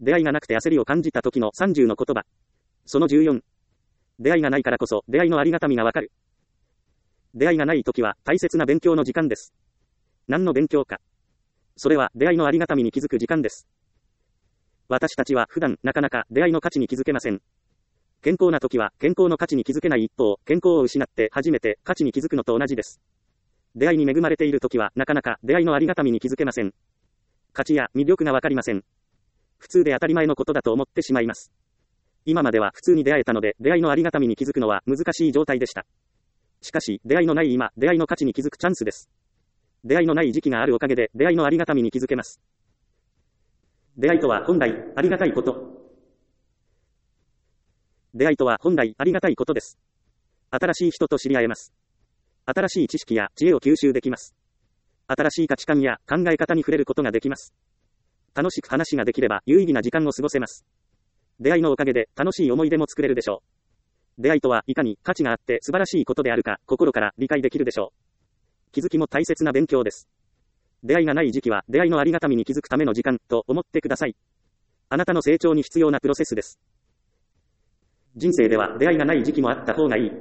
出会いがなくて焦りを感じた時の30の言葉。その14。出会いがないからこそ出会いのありがたみがわかる。出会いがない時は大切な勉強の時間です。何の勉強か。それは出会いのありがたみに気づく時間です。私たちは普段なかなか出会いの価値に気づけません。健康な時は健康の価値に気づけない一方、健康を失って初めて価値に気づくのと同じです。出会いに恵まれている時はなかなか出会いのありがたみに気づけません。価値や魅力がわかりません。普通で当たり前のことだと思ってしまいます。今までは普通に出会えたので出会いのありがたみに気づくのは難しい状態でした。しかし出会いのない今、出会いの価値に気づくチャンスです。出会いのない時期があるおかげで出会いのありがたみに気づけます。出会いとは本来ありがたいこと。出会いとは本来ありがたいことです。新しい人と知り合えます。新しい知識や知恵を吸収できます。新しい価値観や考え方に触れることができます。楽しく話ができれば有意義な時間を過ごせます。出会いのおかげで楽しい思い出も作れるでしょう。出会いとはいかに価値があって素晴らしいことであるか心から理解できるでしょう。気づきも大切な勉強です。出会いがない時期は出会いのありがたみに気づくための時間と思ってください。あなたの成長に必要なプロセスです。人生では出会いがない時期もあった方がいい。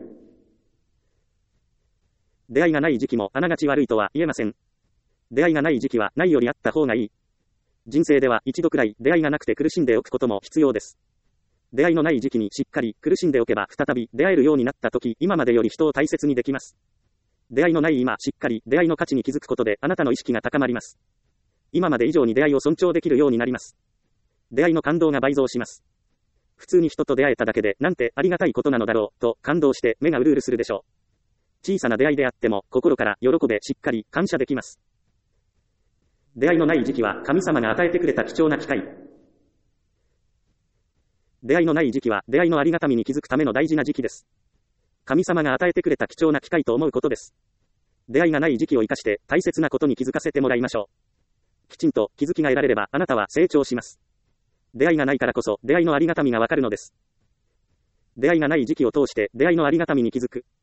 出会いがない時期もあながち悪いとは言えません。出会いがない時期はないよりあった方がいい。人生では一度くらい出会いがなくて苦しんでおくことも必要です。出会いのない時期にしっかり苦しんでおけば再び出会えるようになった時、今までより人を大切にできます。出会いのない今、しっかり出会いの価値に気づくことであなたの意識が高まります。今まで以上に出会いを尊重できるようになります。出会いの感動が倍増します。普通に人と出会えただけでなんてありがたいことなのだろうと感動して目がうるうるするでしょう。小さな出会いであっても心から喜べしっかり感謝できます。出会いのない時期は神様が与えてくれた貴重な機会。出会いのない時期は出会いのありがたみに気づくための大事な時期です。神様が与えてくれた貴重な機会と思うことです。出会いがない時期を生かして大切なことに気づかせてもらいましょう。きちんと気づきが得られればあなたは成長します。出会いがないからこそ出会いのありがたみがわかるのです。出会いがない時期を通して出会いのありがたみに気づく。